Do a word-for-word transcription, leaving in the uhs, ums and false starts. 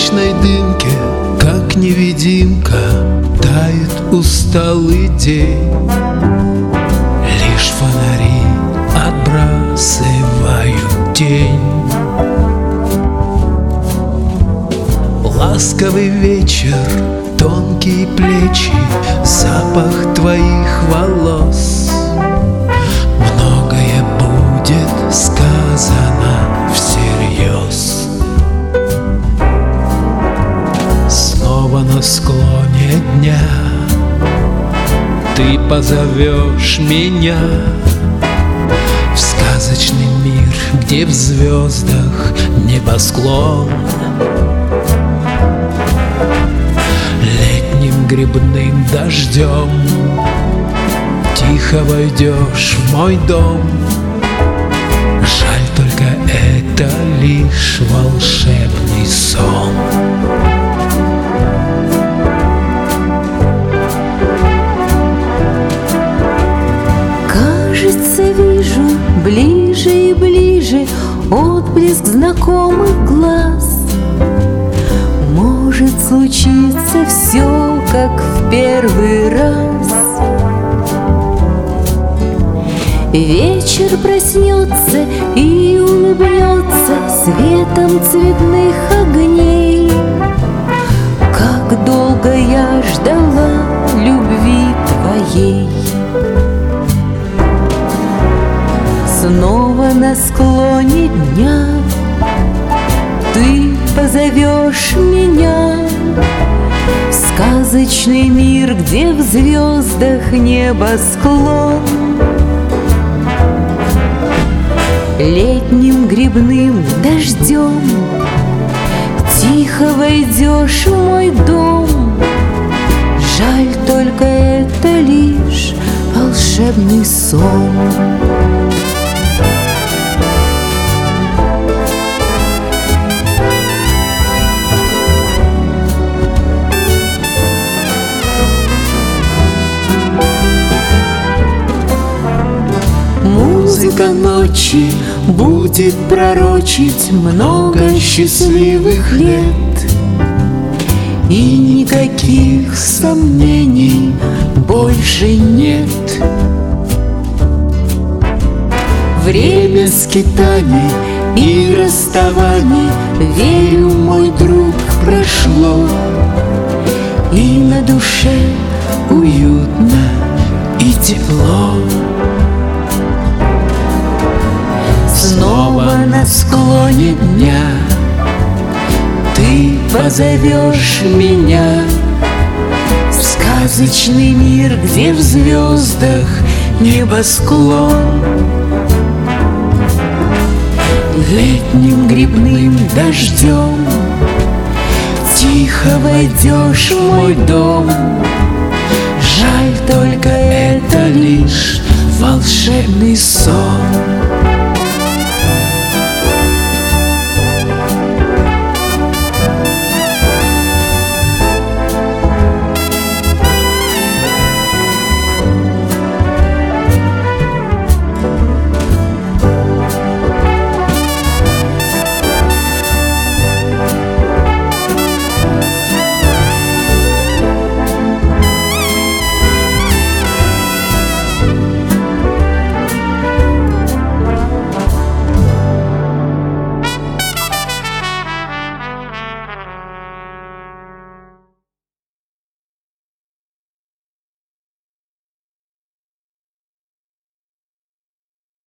табачной дымке, как невидимка, тает усталый день. Лишь фонари отбрасывают тень. Ласковый вечер, тонкие плечи, запах твоих волос. Многое будет сказано всерьез. Снова на склоне дня ты позовешь меня в сказочный мир, где в звездах небосклон. Летним грибным дождем тихо войдешь в мой дом. Жаль, только это лишь волшебный сон. Кажется, вижу ближе и ближе отблеск знакомых глаз. Может случиться все, как в первый раз. Вечер проснется и улыбнется светом цветных огней. Как долго я ждала любви твоей. Снова на склоне дня ты позовешь меня в сказочный мир, где в звездах небосклон. Летним грибным дождем тихо войдешь в мой дом. Жаль, только это лишь волшебный сон. Музыка ночи будет пророчить много счастливых лет, и никаких сомнений больше нет. Время скитаний и расставаний, верю, мой друг, прошло, и на душе уютно и тепло. Снова на склоне дня ты позовешь меня в сказочный мир, где в звездах небосклон. Летним грибным дождем тихо войдешь в мой дом. Жаль, только это лишь волшебный сон.